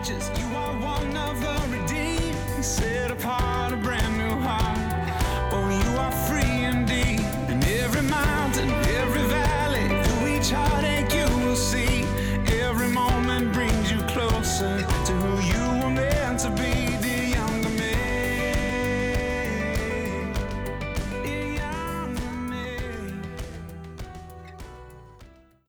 righteous. You are one of the redeemed. Set